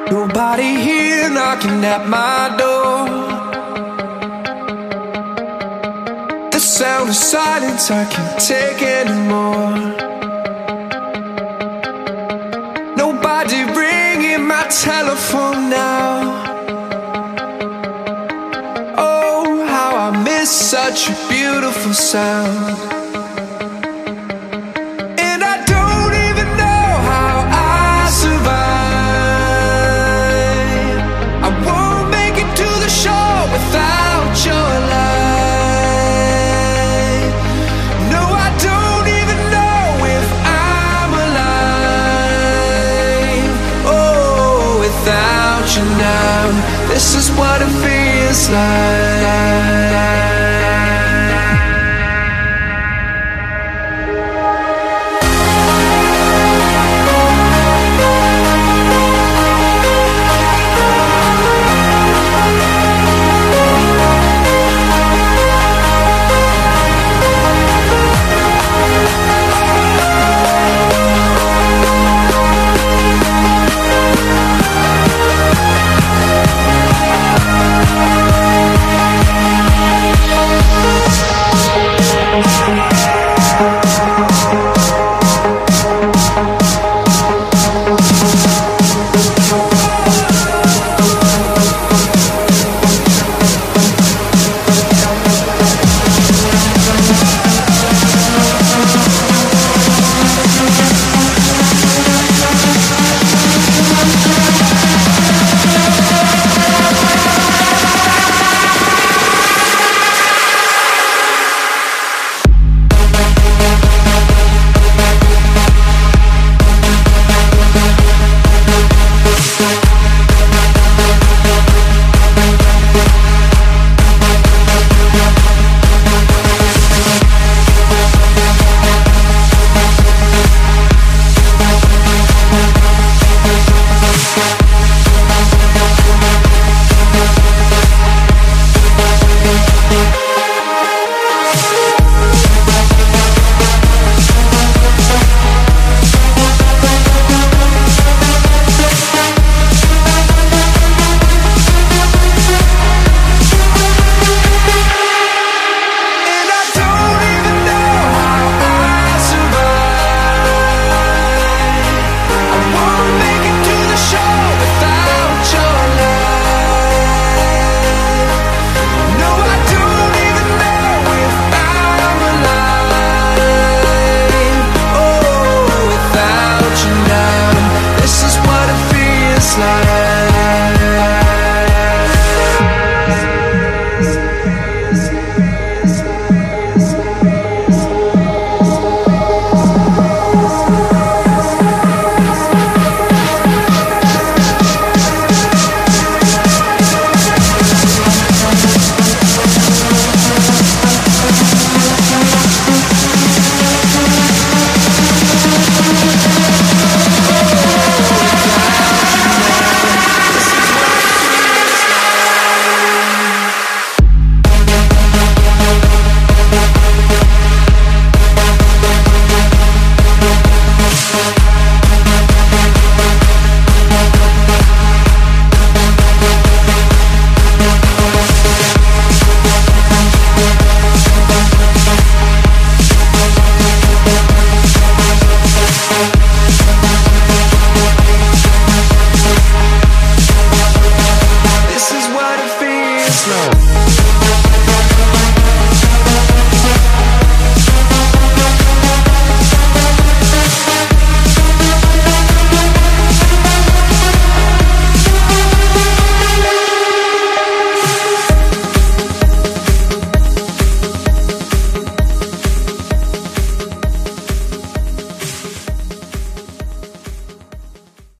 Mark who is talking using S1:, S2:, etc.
S1: Nobody here knocking at my door. The sound of silence I can't take anymore. Nobody ringing my telephone now. Oh, how I miss such a beautiful sound. And I don't even know how I survive. I won't make it to the shore without your light. No, I don't even know if I'm alive. Oh, without you now, this is what it feels like.
S2: Like